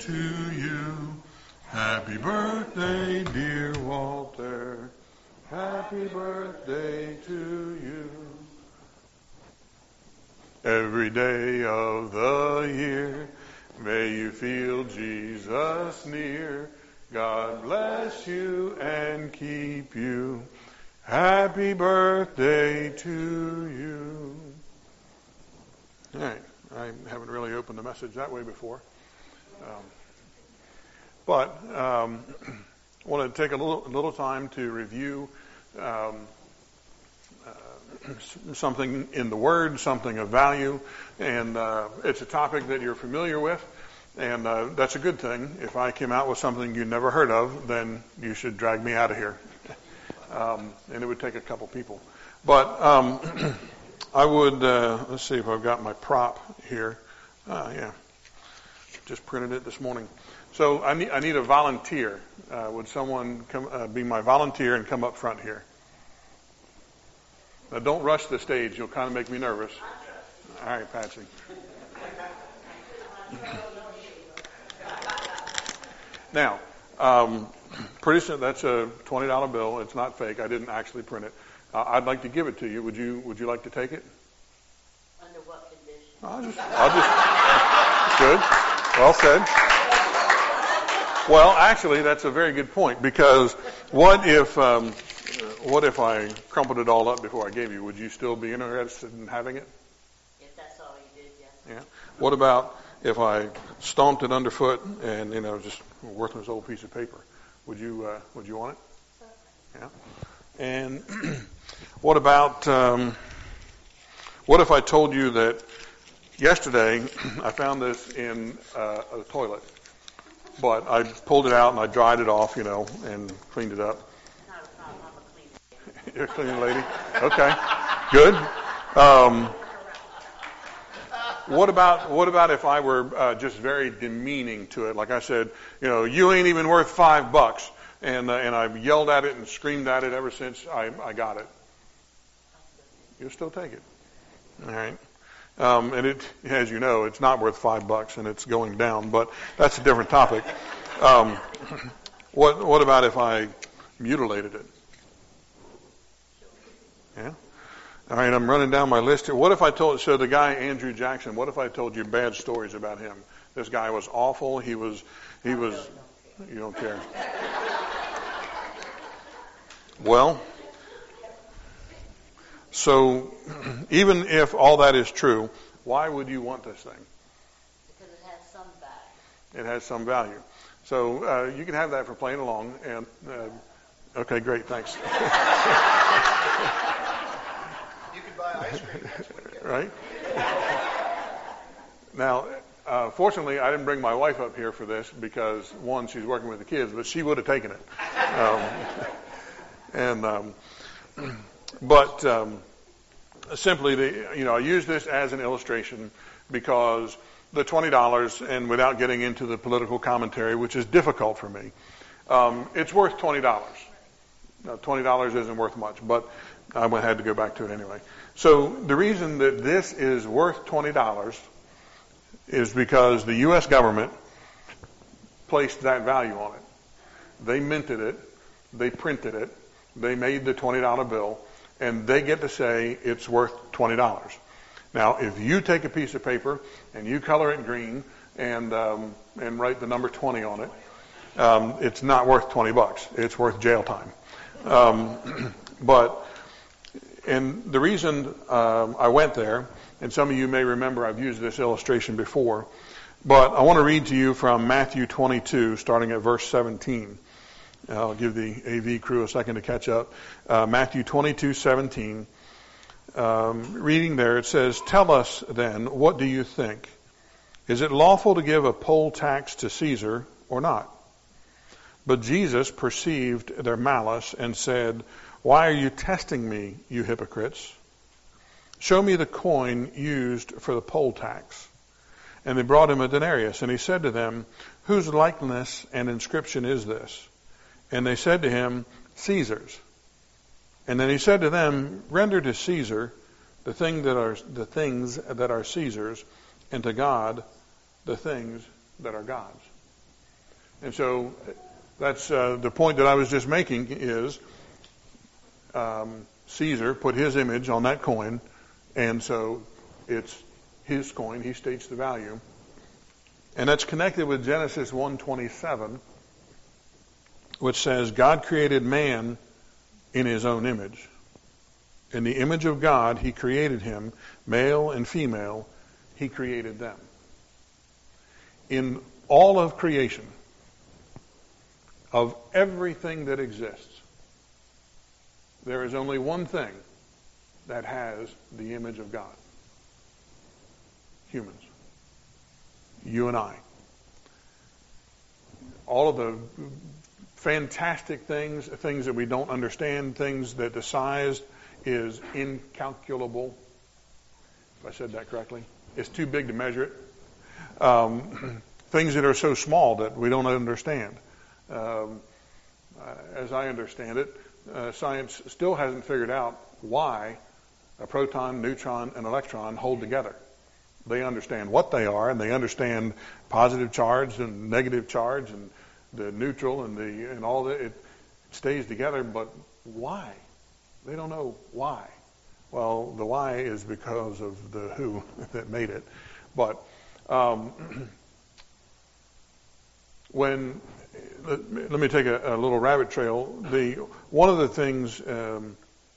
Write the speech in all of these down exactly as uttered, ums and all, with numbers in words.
to you. Happy birthday, dear Walter. Happy birthday to you. Every day of the year, may you feel Jesus near. God bless you and keep you. Happy birthday to you. All right. I haven't really opened the message that way before. Um, but um, I want to take a little, a little time to review um, uh, something in the Word, something of value. And uh, it's a topic that you're familiar with. And uh, that's a good thing. If I came out with something you never heard of, then you should drag me out of here. um, and it would take a couple people. But um, I would, uh, let's see if I've got my prop here. Uh, yeah, just printed it this morning. So I need, I need a volunteer. Uh, would someone come uh, be my volunteer and come up front here? Now don't rush the stage. You'll kind of make me nervous. All right, Patsy. Now, um, pretty soon, that's a twenty dollar bill. It's not fake. I didn't actually print it. Uh, I'd like to give it to you. Would you Would you like to take it? Under what conditions? I'll just, I'll just, good. Well said. Well, actually, that's a very good point, because what if, um, what if I crumpled it all up before I gave you? Would you still be interested in having it? If that's all you did, yes. Yeah. What about if I stomped it underfoot and, you know, just a worthless old piece of paper? Would you, uh, would you want it? Yeah. And what about, um, what if I told you that yesterday I found this in uh, a toilet, but I pulled it out and I dried it off, you know, and cleaned it up. Not a problem. I'm a cleaner. You're a cleaning lady? Okay. Good. Um, what about what about if I were uh, just very demeaning to it? Like I said, you know, you ain't even worth five bucks. And uh, and I've yelled at it and screamed at it ever since I, I got it. You'll still take it. All right. Um, and it, as you know, it's not worth five bucks, and it's going down. But that's a different topic. Um, what what about if I mutilated it? Yeah. All right. I'm running down my list here. What if I told? So the guy Andrew Jackson. What if I told you bad stories about him? This guy was awful. He was. He was. You don't care. Well. So, even if all that is true, why would you want this thing? Because it has some value. It has some value. So, uh, you can have that for playing along. And uh, okay, great, thanks. You can buy ice cream next weekend. Right? Now, uh, fortunately, I didn't bring my wife up here for this because, one, she's working with the kids, but she would have taken it. Um, and, um, but... Um, Simply, the, you know, I use this as an illustration because the twenty dollars, and without getting into the political commentary, which is difficult for me, um, it's worth twenty dollars. Now, twenty dollars isn't worth much, but I had to go back to it anyway. So the reason that this is worth twenty dollars is because the U S government placed that value on it. They minted it. They printed it. They made the twenty dollar bill. And they get to say it's worth twenty dollars. Now, if you take a piece of paper and you color it green and um, and write the number twenty on it, um, it's not worth twenty bucks. It's worth jail time. Um, but and the reason um, I went there, and some of you may remember I've used this illustration before, but I want to read to you from Matthew twenty-two, starting at verse seventeen. I'll give the A V crew a second to catch up. Uh, Matthew twenty-two seventeen. Um, reading there, it says, "Tell us then, what do you think? Is it lawful to give a poll tax to Caesar or not?" But Jesus perceived their malice and said, "Why are you testing me, you hypocrites? Show me the coin used for the poll tax." And they brought him a denarius, and he said to them, "Whose likeness and inscription is this?" And they said to him, "Caesar's." And then he said to them, "Render to Caesar the thing that are the things that are Caesar's, and to God the things that are God's." And so that's uh, the point that I was just making is um, Caesar put his image on that coin, and so it's his coin. He states the value. And that's connected with Genesis one twenty-seven, which says, God created man in his own image. In the image of God, he created him, male and female, he created them. In all of creation, of everything that exists, there is only one thing that has the image of God. Humans. You and I. All of the fantastic things, things that we don't understand, things that the size is incalculable. If I said that correctly. It's too big to measure it. Um, things that are so small that we don't understand. Um, uh, as I understand it, uh, science still hasn't figured out why a proton, neutron, and electron hold together. They understand what they are, and they understand positive charge and negative charge and the neutral and the and all that. It stays together, but why? They don't know why. Well, the why is because of the who that made it. But um, when let, let me take a, a little rabbit trail. The one of the things um,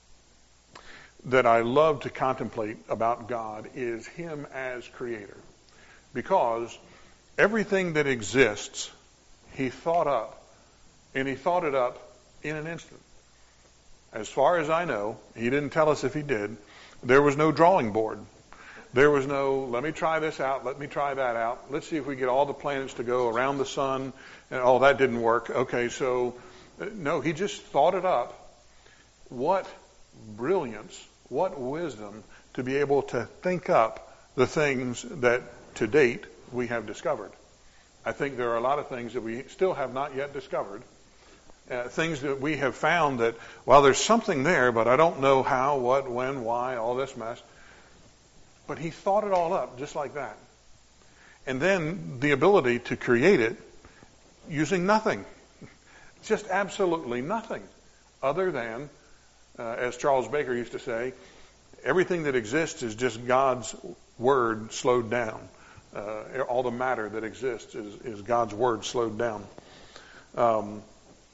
that I love to contemplate about God is Him as Creator, because everything that exists, He thought up, and He thought it up in an instant. As far as I know, He didn't tell us if He did. There was no drawing board. There was no, let me try this out, let me try that out. Let's see if we get all the planets to go around the sun. And, oh, that didn't work. Okay, so, uh, no, He just thought it up. What brilliance, what wisdom to be able to think up the things that to date we have discovered. I think there are a lot of things that we still have not yet discovered. Uh, things that we have found that, well, there's something there, but I don't know how, what, when, why, all this mess. But He thought it all up just like that. And then the ability to create it using nothing. Just absolutely nothing. Other than, uh, as Charles Baker used to say, everything that exists is just God's word slowed down. Uh, all the matter that exists is, is God's word slowed down. Um,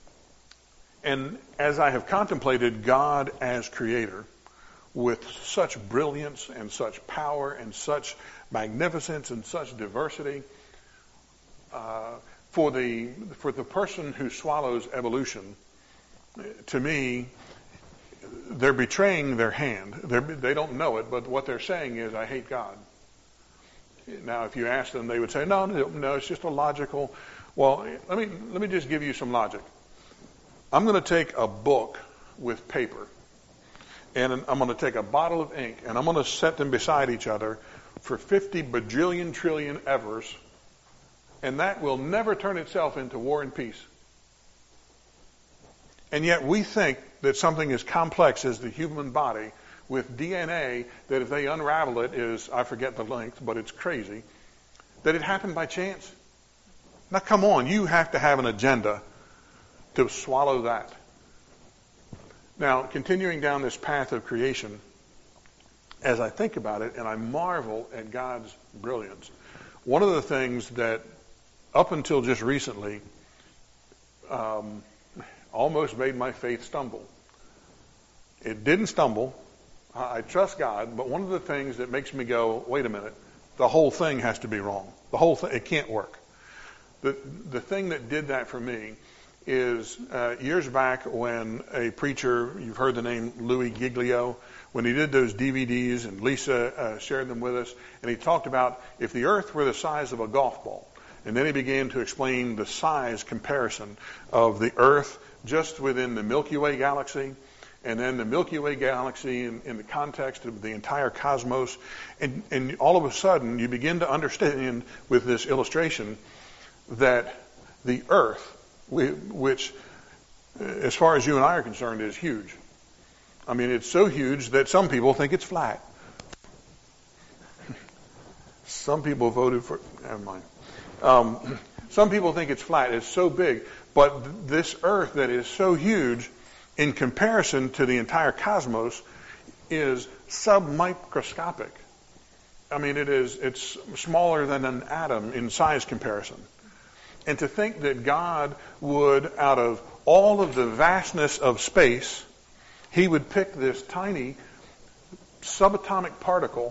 and as I have contemplated God as Creator, with such brilliance and such power and such magnificence and such diversity, uh, for the for the person who swallows evolution, to me, they're betraying their hand. They're, they don't know it, but what they're saying is, I hate God. Now, if you ask them, they would say, no, no, no, it's just a logical. Well, let me let me just give you some logic. I'm going to take a book with paper, and I'm going to take a bottle of ink, and I'm going to set them beside each other for fifty bajillion trillion evers, and that will never turn itself into War and Peace. And yet we think that something as complex as the human body, with D N A, that if they unravel it is, I forget the length, but it's crazy, that it happened by chance. Now come on, you have to have an agenda to swallow that. Now, continuing down this path of creation, as I think about it and I marvel at God's brilliance, one of the things that up until just recently um, almost made my faith stumble. It didn't stumble. I trust God, but one of the things that makes me go, wait a minute, the whole thing has to be wrong. The whole thing, it can't work. The the thing that did that for me is uh, years back when a preacher, you've heard the name Louis Giglio, when he did those D V Ds, and Lisa uh, shared them with us, and he talked about if the earth were the size of a golf ball, and then he began to explain the size comparison of the earth just within the Milky Way galaxy, and then the Milky Way galaxy in, in the context of the entire cosmos. And, and all of a sudden, you begin to understand with this illustration that the earth, which, as far as you and I are concerned, is huge. I mean, it's so huge that some people think it's flat. Some people voted for, never mind. Um, Some people think it's flat. It's so big. But this earth that is so huge in comparison to the entire cosmos is submicroscopic. I mean, it is, it's smaller than an atom in size comparison. And to think that God would, out of all of the vastness of space, he would pick this tiny subatomic particle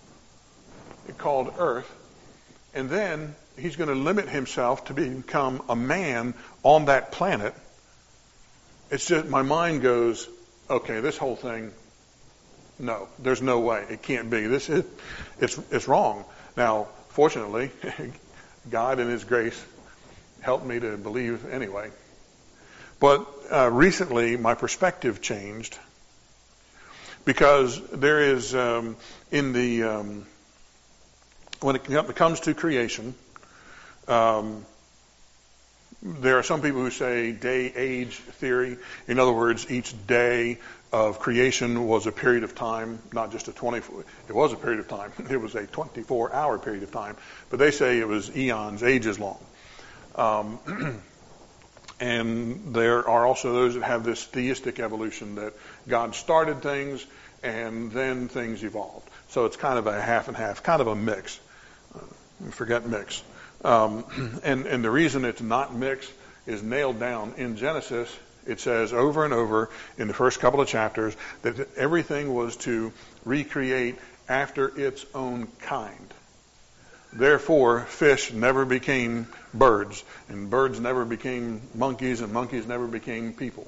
called Earth, and then he's going to limit himself to become a man on that planet. It's just, my mind goes, okay, this whole thing, no, there's no way. It can't be. This is, it's, it's wrong. Now, fortunately, God in his grace helped me to believe anyway. But uh, recently, my perspective changed because there is, um, in the, um, when it comes to creation, um, there are some people who say day-age theory. In other words, each day of creation was a period of time, not just a twenty-four. It was a period of time. It was a twenty-four hour period of time. But they say it was eons, ages long. Um, and there are also those that have this theistic evolution, that God started things and then things evolved. So it's kind of a half and half, kind of a mix. Uh, forget mix. Um, and, and the reason it's not mixed is nailed down in Genesis. It says over and over in the first couple of chapters that everything was to recreate after its own kind. Therefore, fish never became birds, and birds never became monkeys, and monkeys never became people.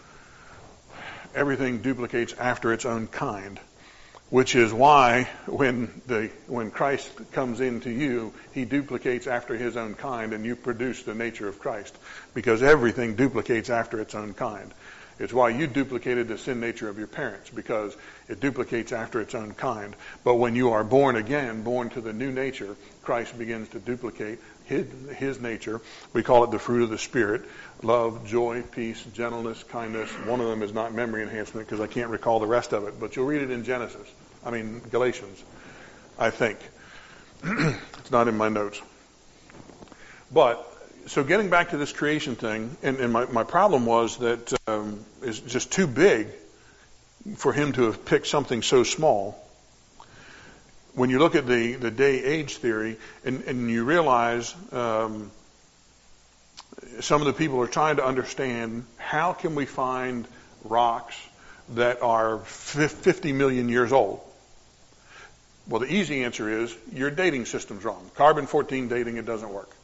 Everything duplicates after its own kind. Which is why when the when Christ comes into you, he duplicates after his own kind, and you produce the nature of Christ. Because everything duplicates after its own kind. It's why you duplicated the sin nature of your parents, because it duplicates after its own kind. But when you are born again, born to the new nature, Christ begins to duplicate his, his nature. We call it the fruit of the Spirit: love, joy, peace, gentleness, kindness. One of them is not memory enhancement because I can't recall the rest of it, but you'll read it in Genesis. I mean, Galatians, I think. It's not in my notes. But, so getting back to this creation thing, and, and my, my problem was that um, it's just too big for him to have picked something so small. When you look at the, the day-age theory, and, and you realize um, some of the people are trying to understand, how can we find rocks that are fifty million years old? Well, the easy answer is your dating system's wrong. carbon fourteen dating, it doesn't work.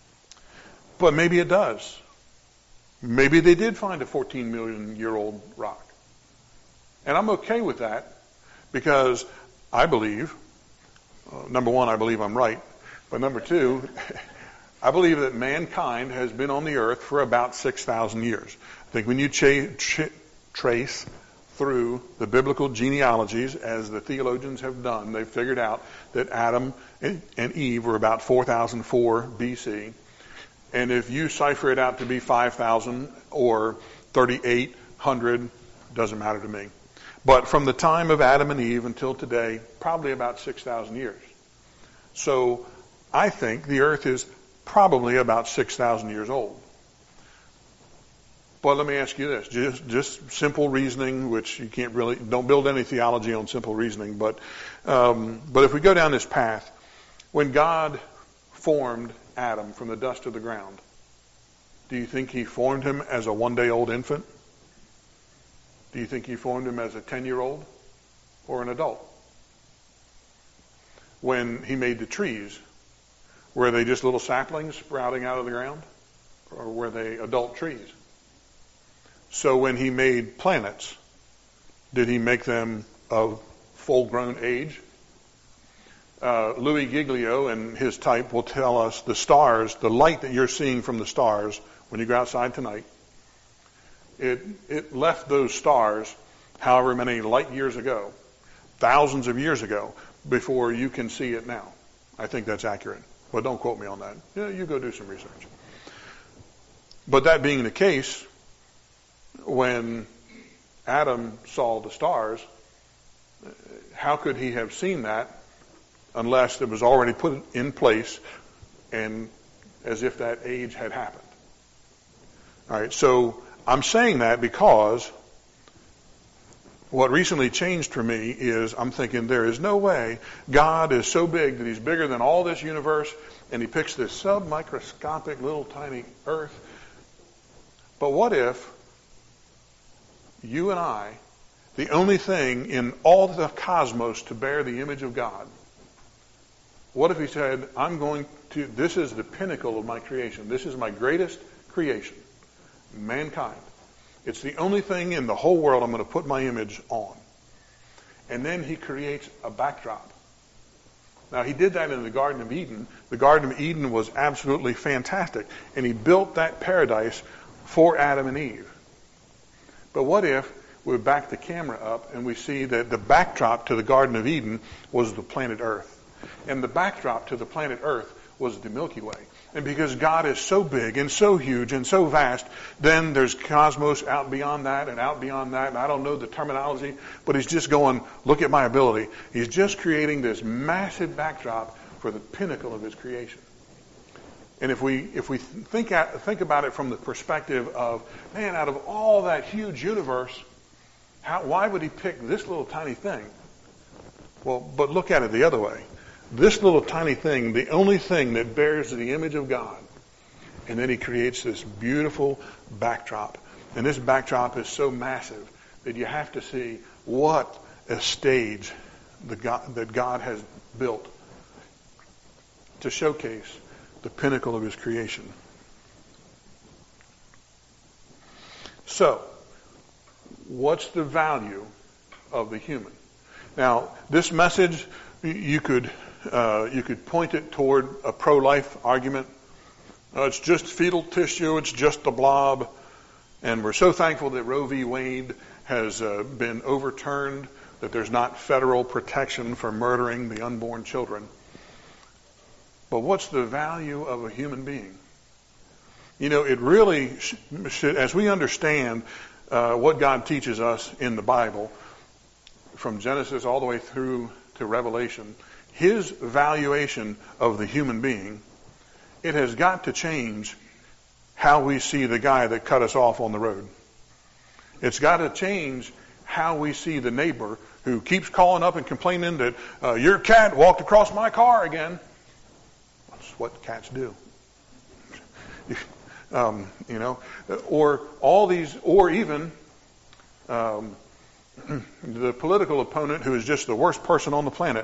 But maybe it does. Maybe they did find a fourteen million year old rock. And I'm okay with that, because I believe, uh, number one, I believe I'm right. But number two, I believe that mankind has been on the earth for about six thousand years. I think when you cha- tra- trace through the biblical genealogies, as the theologians have done, they've figured out that Adam and Eve were about four thousand four B C. And if you cipher it out to be five thousand or thirty-eight hundred, doesn't matter to me. But from the time of Adam and Eve until today, probably about six thousand years. So I think the earth is probably about six thousand years old. But let me ask you this, just, just simple reasoning, which you can't really, don't build any theology on simple reasoning, but, um, but if we go down this path, when God formed Adam from the dust of the ground, do you think he formed him as a one-day-old infant? Do you think he formed him as a ten-year-old or an adult? When he made the trees, were they just little saplings sprouting out of the ground, or were they adult trees? So when he made planets, did he make them of full-grown age? Uh, Louis Giglio and his type will tell us the stars, the light that you're seeing from the stars when you go outside tonight, it, it left those stars however many light years ago, thousands of years ago, before you can see it now. I think that's accurate. But don't quote me on that. Yeah, you go do some research. But that being the case, when Adam saw the stars, how could he have seen that unless it was already put in place and as if that age had happened. All right, so I'm saying that because what recently changed for me is I'm thinking there is no way God is so big that he's bigger than all this universe, and he picks this sub-microscopic little tiny earth. But what if you and I, the only thing in all the cosmos to bear the image of God, what if he said, I'm going to, this is the pinnacle of my creation. This is my greatest creation, mankind. It's the only thing in the whole world I'm going to put my image on. And then he creates a backdrop. Now, he did that in the Garden of Eden. The Garden of Eden was absolutely fantastic. And he built that paradise for Adam and Eve. But what if we back the camera up and we see that the backdrop to the Garden of Eden was the planet Earth? And the backdrop to the planet Earth was the Milky Way. And because God is so big and so huge and so vast, then there's cosmos out beyond that and out beyond that. And I don't know the terminology, but he's just going, look at my ability. He's just creating this massive backdrop for the pinnacle of his creation. And if we if we think at, think about it from the perspective of, man, out of all that huge universe, how, why would he pick this little tiny thing? Well, but look at it the other way. This little tiny thing, the only thing that bears the image of God. And then he creates this beautiful backdrop. And this backdrop is so massive that you have to see what a stage the God, that God has built to showcase the pinnacle of his creation. So, what's the value of the human? Now, this message, you could uh, you could point it toward a pro-life argument. Uh, it's just fetal tissue. It's just a blob. And we're so thankful that Roe v. Wade has uh, been overturned, that there's not federal protection for murdering the unborn children. But what's the value of a human being? You know, it really should, as we understand uh, what God teaches us in the Bible, from Genesis all the way through to Revelation, his valuation of the human being, it has got to change how we see the guy that cut us off on the road. It's got to change how we see the neighbor who keeps calling up and complaining that uh, your cat walked across my car again. That's what cats do. um, you know, or all these, or even um, the political opponent who is just the worst person on the planet.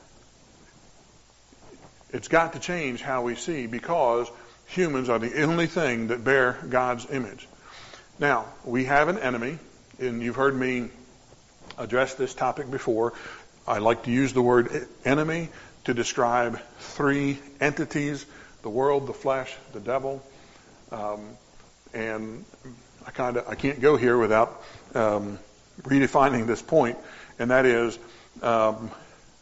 It's got to change how we see, because humans are the only thing that bear God's image. Now, we have an enemy, and you've heard me address this topic before. I like to use the word enemy to describe three entities: the world, the flesh, the devil. Um, and I kind of I can't go here without um, redefining this point, and that is um,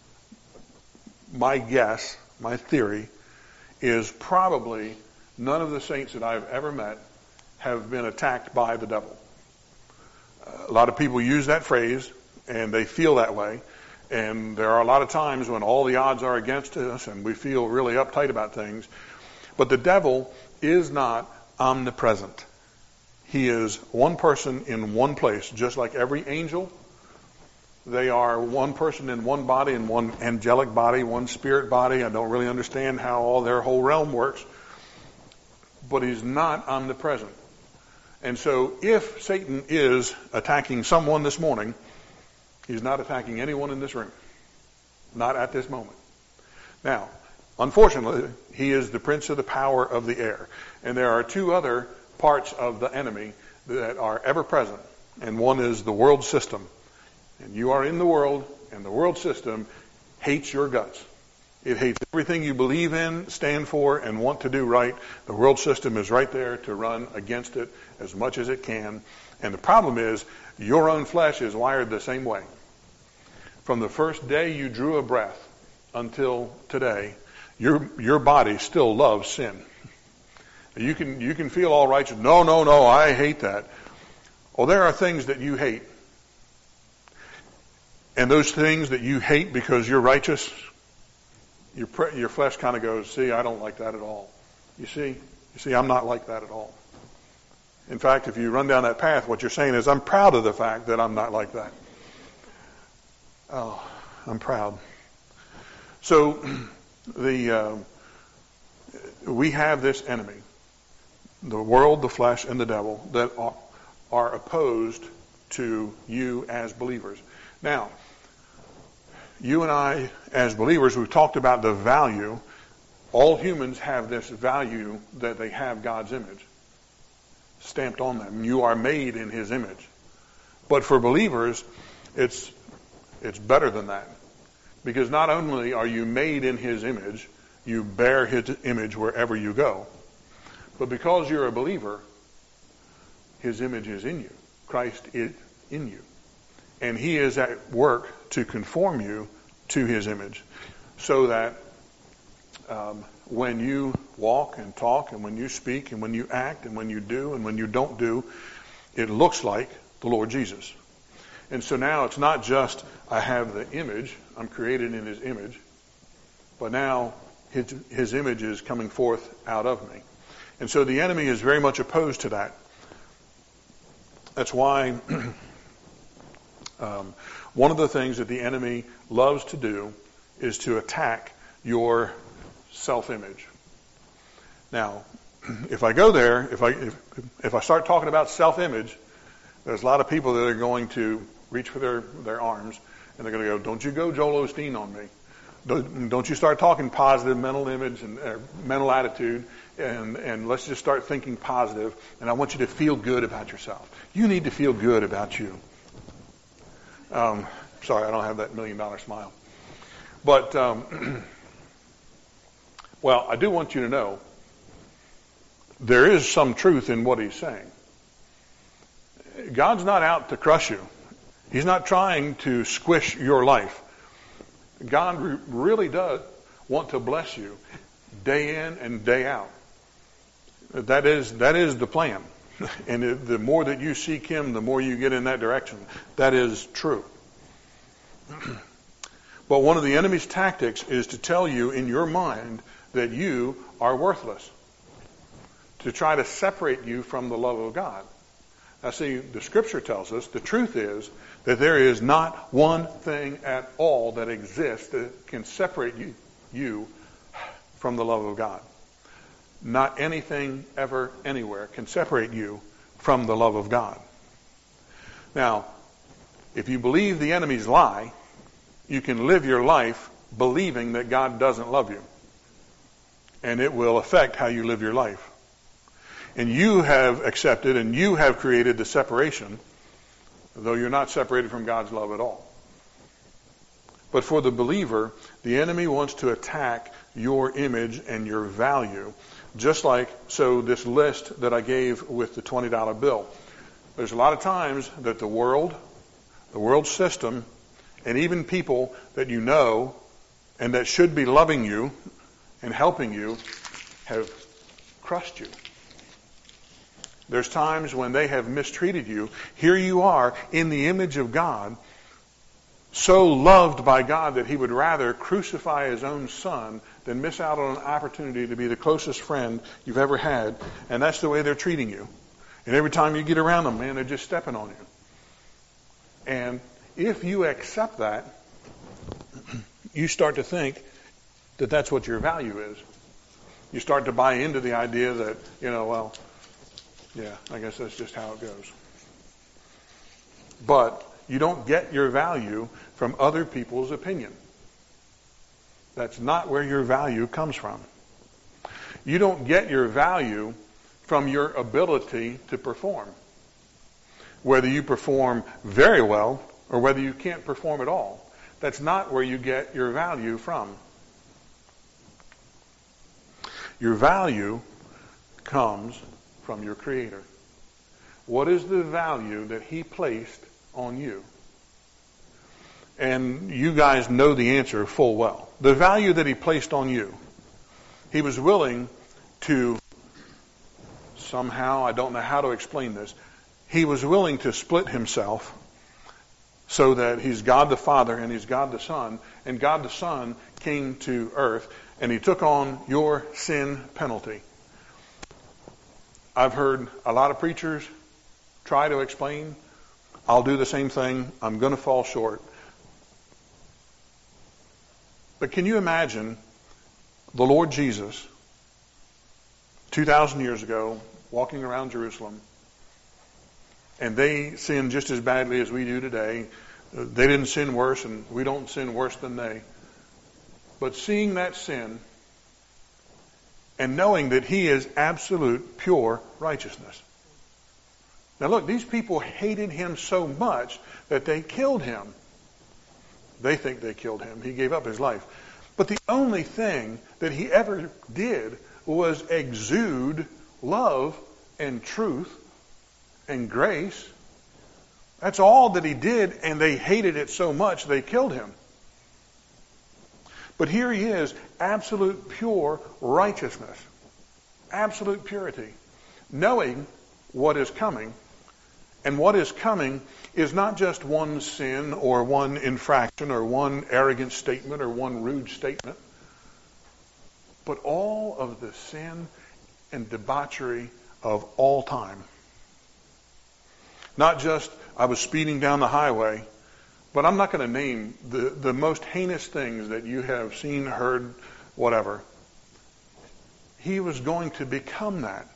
my guess. My theory is probably none of the saints that I've ever met have been attacked by the devil. Uh, a lot of people use that phrase, and they feel that way. And there are a lot of times when all the odds are against us, and we feel really uptight about things. But the devil is not omnipresent. He is one person in one place, just like every angel. They are one person in one body, in one angelic body, one spirit body. I don't really understand how all their whole realm works. But he's not omnipresent. And so if Satan is attacking someone this morning, he's not attacking anyone in this room. Not at this moment. Now, unfortunately, he is the prince of the power of the air. And there are two other parts of the enemy that are ever present. And one is the world system. And you are in the world, and the world system hates your guts. It hates everything you believe in, stand for, and want to do right. The world system is right there to run against it as much as it can. And the problem is, your own flesh is wired the same way. From the first day you drew a breath until today, your your body still loves sin. You can you can feel all righteous. No, no, no, I hate that. Well, there are things that you hate. And those things that you hate because you're righteous, your your flesh kind of goes, see, I don't like that at all. You see, you see, I'm not like that at all. In fact, if you run down that path, what you're saying is, I'm proud of the fact that I'm not like that. Oh, I'm proud. So, the uh, we have this enemy, the world, the flesh, and the devil, that are, are opposed to you as believers. Now, you and I, as believers, we've talked about the value. All humans have this value that they have God's image stamped on them. You are made in His image. But for believers, it's it's better than that. Because not only are you made in His image, you bear His image wherever you go. But because you're a believer, His image is in you. Christ is in you. And He is at work to conform you to His image. So that um, when you walk and talk, and when you speak, and when you act, and when you do, and when you don't do, it looks like the Lord Jesus. And so now it's not just I have the image, I'm created in His image, but now His, his image is coming forth out of me. And so the enemy is very much opposed to that. That's why um, one of the things that the enemy loves to do is to attack your self-image. Now, if I go there, if I if, if I start talking about self-image, there's a lot of people that are going to reach for their, their arms, and they're going to go, don't you go Joel Osteen on me. Don't, don't you start talking positive mental image and uh, mental attitude, and, and let's just start thinking positive, and I want you to feel good about yourself. You need to feel good about you. Um, sorry, I don't have that million dollar smile. But, um, well, I do want you to know there is some truth in what he's saying. God's not out to crush you. He's not trying to squish your life. God re- really does want to bless you day in and day out. That is that is the plan. And it, the more that you seek Him, the more you get in that direction. That is true. But one of the enemy's tactics is to tell you in your mind that you are worthless. To try to separate you from the love of God. Now see, the Scripture tells us the truth is that there is not one thing at all that exists that can separate you, you from the love of God. Not anything ever, anywhere can separate you from the love of God. Now, if you believe the enemy's lie, you can live your life believing that God doesn't love you. And it will affect how you live your life. And you have accepted and you have created the separation, though you're not separated from God's love at all. But for the believer, the enemy wants to attack your image and your value. Just like, so this list that I gave with the twenty dollar bill. There's a lot of times that the world, the world system, and even people that you know and that should be loving you and helping you have crushed you. There's times when they have mistreated you. Here you are in the image of God, so loved by God that He would rather crucify His own Son than miss out on an opportunity to be the closest friend you've ever had. And that's the way they're treating you. And every time you get around them, man, they're just stepping on you. And if you accept that, you start to think that that's what your value is. You start to buy into the idea that, you know, well, yeah, I guess that's just how it goes. But you don't get your value from other people's opinion. That's not where your value comes from. You don't get your value from your ability to perform. Whether you perform very well or whether you can't perform at all. That's not where you get your value from. Your value comes from your Creator. What is the value that He placed on you? And you guys know the answer full well. The value that He placed on you. He was willing to somehow, I don't know how to explain this, He was willing to split Himself so that He's God the Father and He's God the Son, and God the Son came to earth and He took on your sin penalty. I've heard a lot of preachers try to explain. I'll do the same thing. I'm going to fall short. But can you imagine the Lord Jesus, two thousand years ago, walking around Jerusalem, and they sinned just as badly as we do today. They didn't sin worse, and we don't sin worse than they. But seeing that sin and knowing that he is absolute, pure righteousness. Now look, these people hated him so much that they killed him. They think they killed him. He gave up his life. But the only thing that he ever did was exude love and truth and grace. That's all that he did, and they hated it so much they killed him. But here he is, absolute pure righteousness, absolute purity, knowing what is coming. And what is coming is not just one sin or one infraction or one arrogant statement or one rude statement, but all of the sin and debauchery of all time. Not just, I was speeding down the highway, but I'm not going to name the, the most heinous things that you have seen, heard, whatever. He was going to become that.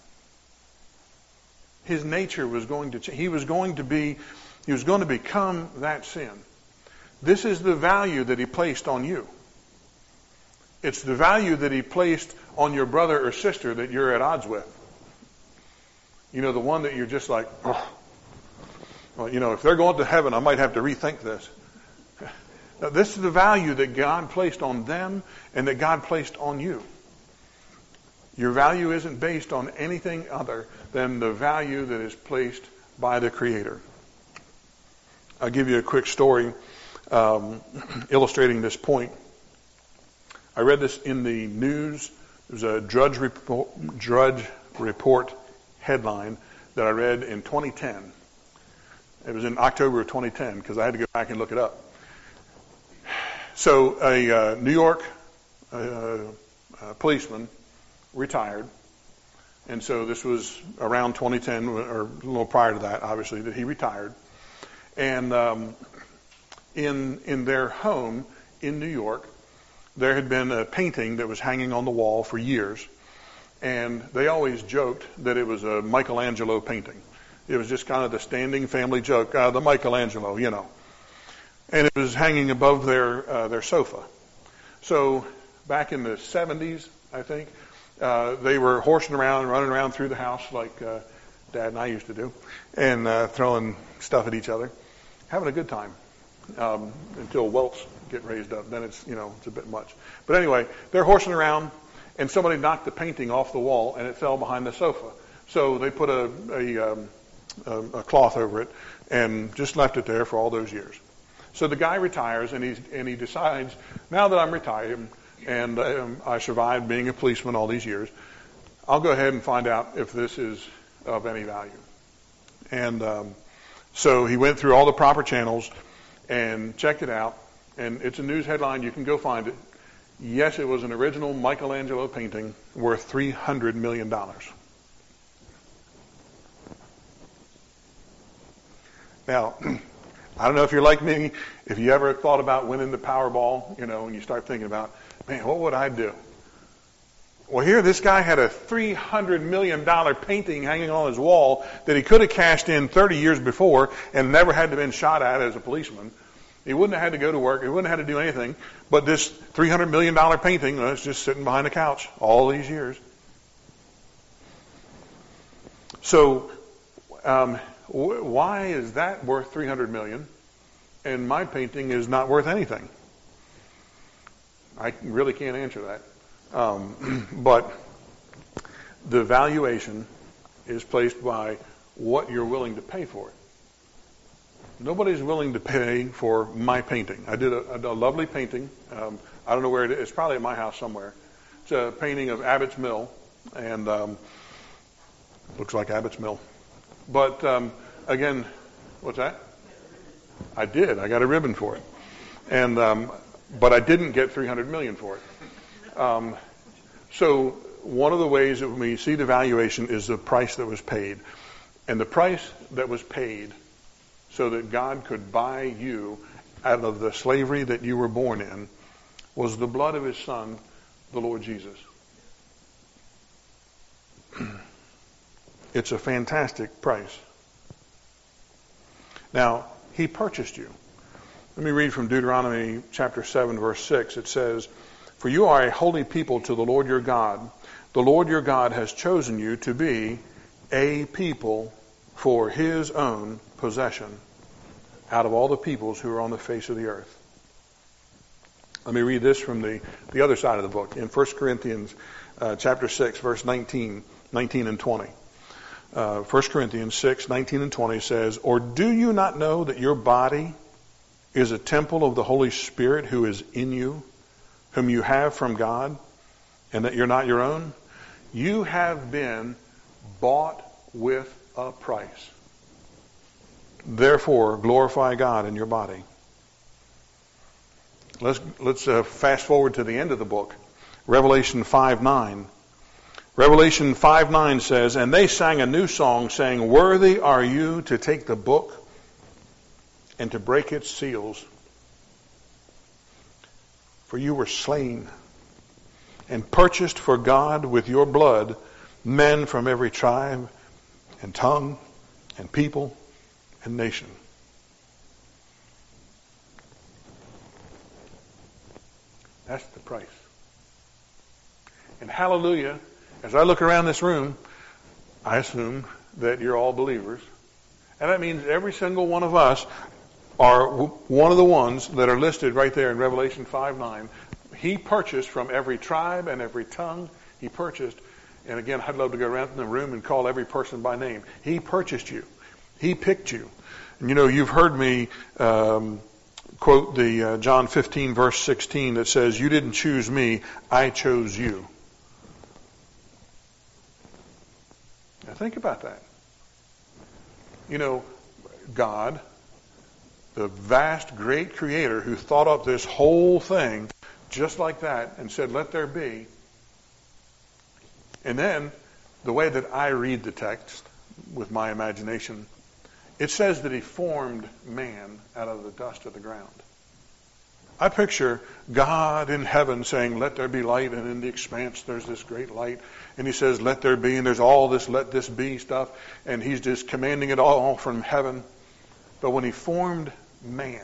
His nature was going to change. He was going to be, he was going to become that sin. This is the value that he placed on you. It's the value that he placed on your brother or sister that you're at odds with. You know, the one that you're just like, oh. Well, you know, if they're going to heaven, I might have to rethink this. Now, this is the value that God placed on them and that God placed on you. Your value isn't based on anything other than the value that is placed by the Creator. I'll give you a quick story um, illustrating this point. I read this in the news. It was a Drudge Report, Drudge Report headline that I read in twenty ten. It was in October of twenty ten because I had to go back and look it up. So a uh, New York uh, uh, policeman retired, and so this was around twenty ten or a little prior to that, obviously, that he retired. And um, in in their home in New York, there had been a painting that was hanging on the wall for years, and they always joked that it was a Michelangelo painting. It was just kind of the standing family joke, uh, the Michelangelo, you know. And it was hanging above their uh, their sofa. So back in the seventies, I think, uh, they were horsing around, running around through the house like uh, Dad and I used to do, and uh, throwing stuff at each other, having a good time um, until welts get raised up. Then it's, you know, it's a bit much. But anyway, they're horsing around, and somebody knocked the painting off the wall, and it fell behind the sofa. So they put a a um, A, a cloth over it and just left it there for all those years. So the guy retires, and he's and he decides, now that I'm retired and um, I survived being a policeman all these years, I'll go ahead and find out if this is of any value. And um, so he went through all the proper channels and checked it out, and it's a news headline. You can go find it. Yes, it was an original Michelangelo painting worth three hundred million dollars. Now, I don't know if you're like me, if you ever thought about winning the Powerball, you know, and you start thinking about, man, what would I do? Well, here this guy had a three hundred million dollars painting hanging on his wall that he could have cashed in thirty years before and never had to have been shot at as a policeman. He wouldn't have had to go to work. He wouldn't have had to do anything. But this three hundred million dollars painting was just sitting behind the couch all these years. So, um, wh- why is that worth three hundred million dollars and my painting is not worth anything? I really can't answer that. Um, but the valuation is placed by what you're willing to pay for it. Nobody's willing to pay for my painting. I did a, a lovely painting. Um, I don't know where it is. It's probably at my house somewhere. It's a painting of Abbott's Mill, and um, looks like Abbott's Mill. But um, again, what's that? I did. I got a ribbon for it, and um, but I didn't get three hundred million dollars for it. Um, so one of the ways that we see the valuation is the price that was paid. And the price that was paid so that God could buy you out of the slavery that you were born in was the blood of his Son, the Lord Jesus. It's a fantastic price. Now, he purchased you. Let me read from Deuteronomy chapter seven, verse six. It says, "For you are a holy people to the Lord your God. The Lord your God has chosen you to be a people for his own possession out of all the peoples who are on the face of the earth." Let me read this from the, the other side of the book in First Corinthians uh, chapter six, verse nineteen, nineteen and twenty. Uh, First Corinthians six, nineteen and twenty says, "Or do you not know that your body is a temple of the Holy Spirit who is in you, whom you have from God, and that you're not your own? You have been bought with a price. Therefore, glorify God in your body." Let's let's uh, fast forward to the end of the book, Revelation five nine. Revelation five nine says, "And they sang a new song, saying, Worthy are you to take the book and to break its seals. For you were slain and purchased for God with your blood men from every tribe and tongue and people and nation." That's the price. And hallelujah, as I look around this room, I assume that you're all believers. And that means every single one of us are one of the ones that are listed right there in Revelation five nine. He purchased from every tribe and every tongue. He purchased. And again, I'd love to go around in the room and call every person by name. He purchased you. He picked you. And you know, you've heard me um, quote the uh, John fifteen, verse sixteen that says, "You didn't choose me, I chose you." Now think about that. You know, God, the vast, great creator who thought up this whole thing just like that and said, "Let there be." And then, the way that I read the text with my imagination, it says that he formed man out of the dust of the ground. I picture God in heaven saying, "Let there be light," and in the expanse there's this great light. And he says, "Let there be," and there's all this "let this be" stuff, and he's just commanding it all from heaven. But when he formed man,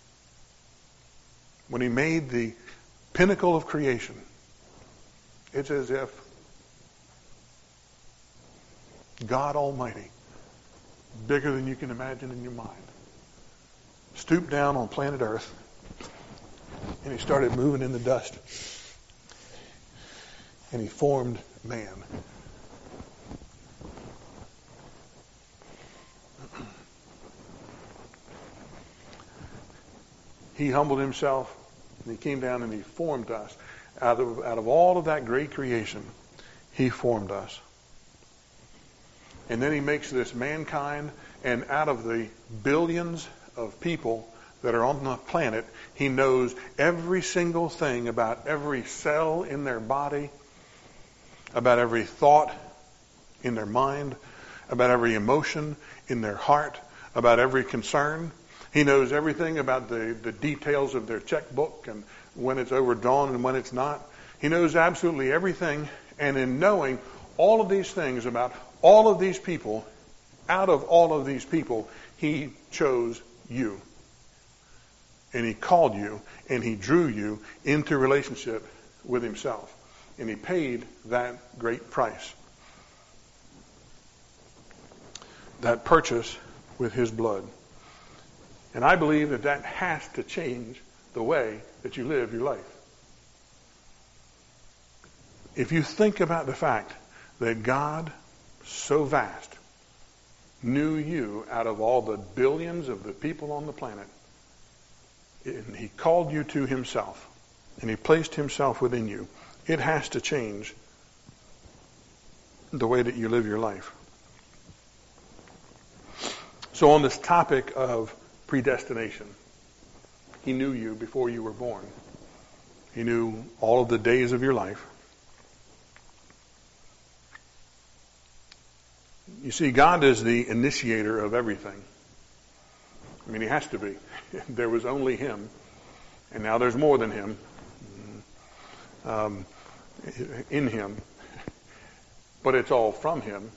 when he made the pinnacle of creation, it's as if God Almighty, bigger than you can imagine in your mind, stooped down on planet Earth, and he started moving in the dust. And he formed man. He humbled himself, and he came down and he formed us. Out of, out of all of that great creation, he formed us. And then he makes this mankind, and out of the billions of people that are on the planet, he knows every single thing about every cell in their body, about every thought in their mind, about every emotion in their heart, about every concern. He knows everything about the, the details of their checkbook and when it's overdrawn and when it's not. He knows absolutely everything. And in knowing all of these things about all of these people, out of all of these people, he chose you. And he called you, and he drew you into relationship with himself. And he paid that great price. That purchase with his blood. And I believe that that has to change the way that you live your life. If you think about the fact that God, so vast, knew you out of all the billions of the people on the planet, and he called you to himself, and he placed himself within you, it has to change the way that you live your life. So on this topic of predestination, he knew you before you were born. He knew all of the days of your life. You see, God is the initiator of everything. I mean, he has to be. There was only him, and now there's more than him um, in him. But it's all from him.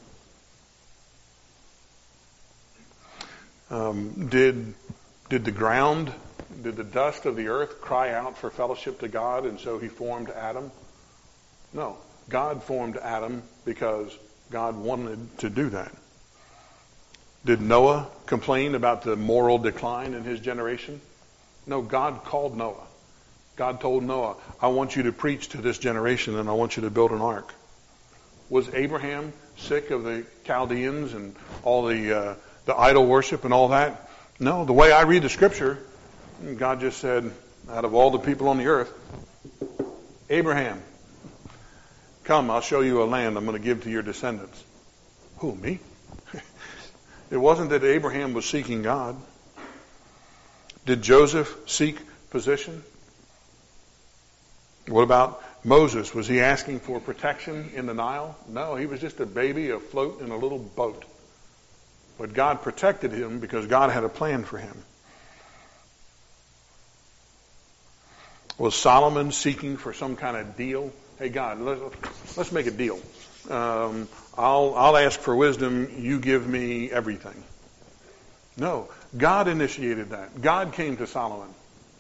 Um, did did the ground, did the dust of the earth cry out for fellowship to God, and so he formed Adam? No. God formed Adam because God wanted to do that. Did Noah complain about the moral decline in his generation? No, God called Noah. God told Noah, I want you to preach to this generation and I want you to build an ark. Was Abraham sick of the Chaldeans and all the uh, the idol worship and all that? No, the way I read the scripture, God just said, out of all the people on the earth, Abraham, come, I'll show you a land I'm going to give to your descendants. Who, me? It wasn't that Abraham was seeking God. Did Joseph seek position? What about Moses? Was he asking for protection in the Nile? No, he was just a baby afloat in a little boat. But God protected him because God had a plan for him. Was Solomon seeking for some kind of deal? Hey, God, let's, let's make a deal. Um, I'll, I'll ask for wisdom. You give me everything. No, God initiated that. God came to Solomon.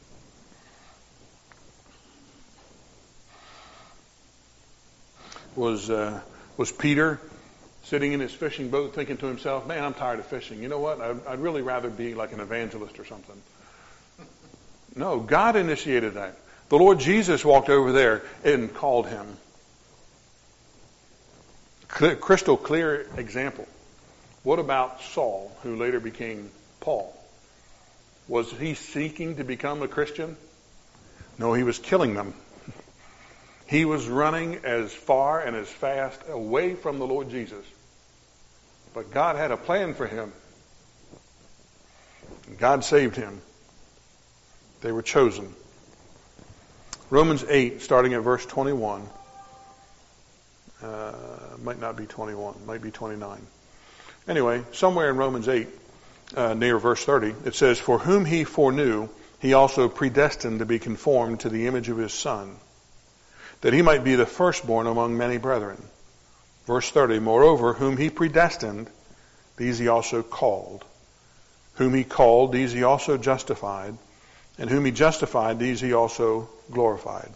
Was uh, was Peter sitting in his fishing boat thinking to himself, man, I'm tired of fishing. You know what? I'd, I'd really rather be like an evangelist or something. No, God initiated that. The Lord Jesus walked over there and called him. Crystal clear example. What about Saul, who later became Paul? Was he seeking to become a Christian? No, he was killing them. He was running as far and as fast away from the Lord Jesus. But God had a plan for him. God saved him. They were chosen. Romans eight, starting at verse twenty-one. Uh, might not be twenty-one, might be twenty-nine. Anyway, somewhere in Romans eight, uh, near verse thirty, it says, for whom he foreknew, he also predestined to be conformed to the image of his Son, that he might be the firstborn among many brethren. Verse thirty, moreover, whom he predestined, these he also called. Whom he called, these he also justified. And whom he justified, these he also glorified.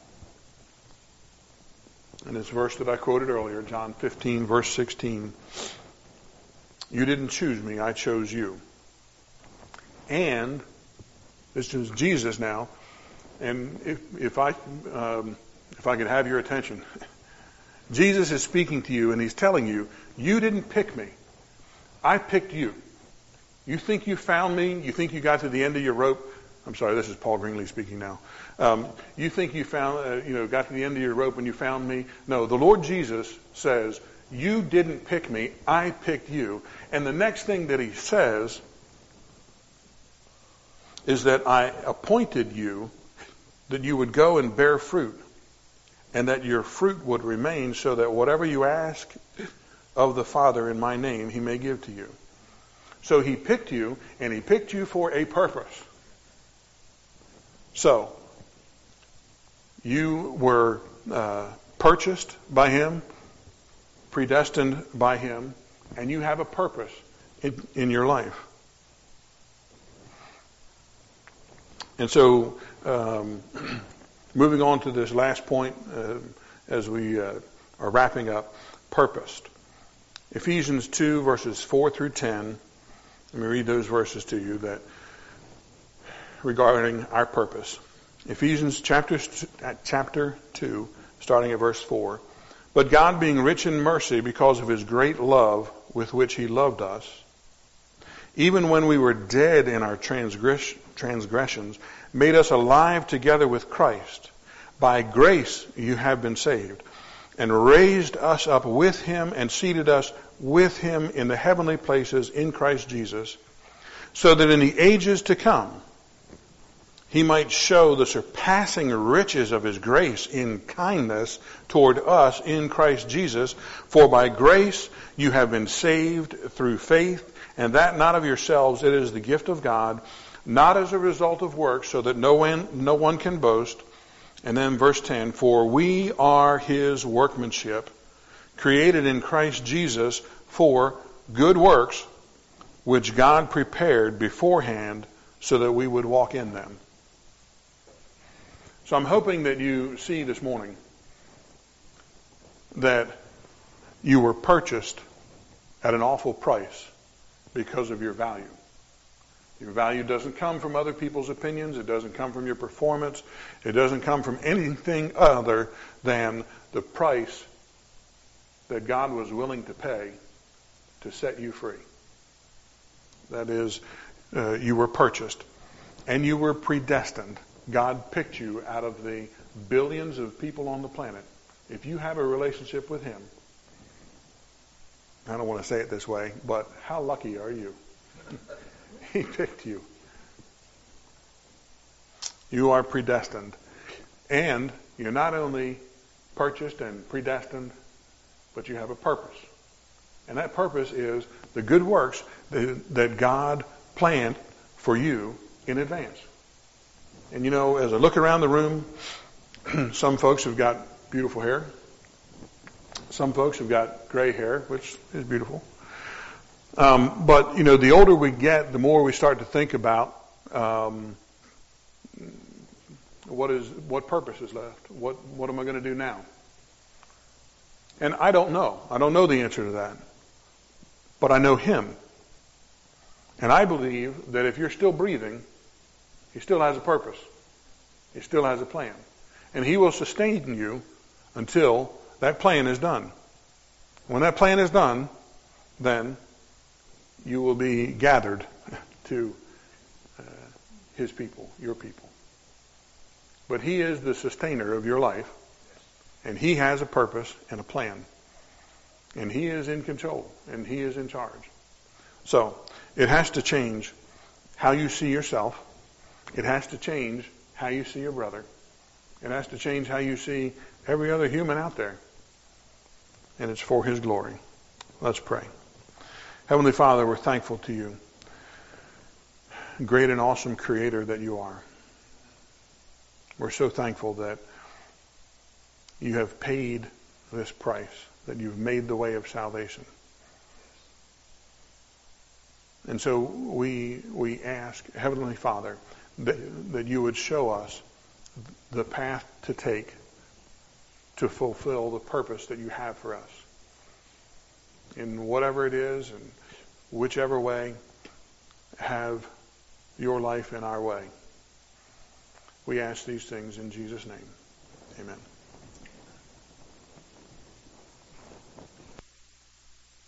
And this verse that I quoted earlier, John fifteen, verse sixteen. You didn't choose me, I chose you. And, this is Jesus now, and if, if I um, if I could have your attention, Jesus is speaking to you and he's telling you, you didn't pick me. I picked you. You think you found me? You think you got to the end of your rope? I'm sorry, this is Paul Greenlee speaking now. Um, you think you found, uh, you know, got to the end of your rope and you found me? No, the Lord Jesus says, you didn't pick me, I picked you. And the next thing that he says is that I appointed you that you would go and bear fruit, and that your fruit would remain, so that whatever you ask of the Father in my name, he may give to you. So he picked you, and he picked you for a purpose. So, you were uh, purchased by him, predestined by him, and you have a purpose in, in your life. And so, um, moving on to this last point, uh, as we uh, are wrapping up, purposed. Ephesians two, verses four through ten. Let me read those verses to you that regarding our purpose. Ephesians chapter, chapter two, starting at verse four. But God, being rich in mercy because of his great love with which he loved us, even when we were dead in our transgress- transgressions, made us alive together with Christ. By grace you have been saved, and raised us up with him and seated us with him in the heavenly places in Christ Jesus, so that in the ages to come He might show the surpassing riches of his grace in kindness toward us in Christ Jesus. For by grace you have been saved through faith, and that not of yourselves, it is the gift of God, not as a result of works, so that no one, no one can boast. And then verse ten, for we are his workmanship, created in Christ Jesus for good works, which God prepared beforehand so that we would walk in them. So I'm hoping that you see this morning that you were purchased at an awful price because of your value. Your value doesn't come from other people's opinions. It doesn't come from your performance. It doesn't come from anything other than the price that God was willing to pay to set you free. That is, uh, you were purchased and you were predestined. God picked you out of the billions of people on the planet. If you have a relationship with him, I don't want to say it this way, but how lucky are you? He picked you. You are predestined. And you're not only purchased and predestined, but you have a purpose. And that purpose is the good works that, that God planned for you in advance. And you know, as I look around the room, some folks have got beautiful hair. Some folks have got gray hair, which is beautiful. Um, but, you know, the older we get, the more we start to think about um, what is what purpose is left. What what am I going to do now? And I don't know. I don't know the answer to that. But I know him. And I believe that if you're still breathing, he still has a purpose. He still has a plan. And he will sustain you until that plan is done. When that plan is done, then you will be gathered to uh, his people, your people. But he is the sustainer of your life, and he has a purpose and a plan. And he is in control, and he is in charge. So, it has to change how you see yourself. It has to change how you see your brother. It has to change how you see every other human out there. And it's for his glory. Let's pray. Heavenly Father, we're thankful to you. Great and awesome creator that you are. We're so thankful that you have paid this price, that you've made the way of salvation. And so we we ask, Heavenly Father, that, that you would show us the path to take to fulfill the purpose that you have for us. In whatever it is and whichever way, have your life in our way. We ask these things in Jesus' name. Amen.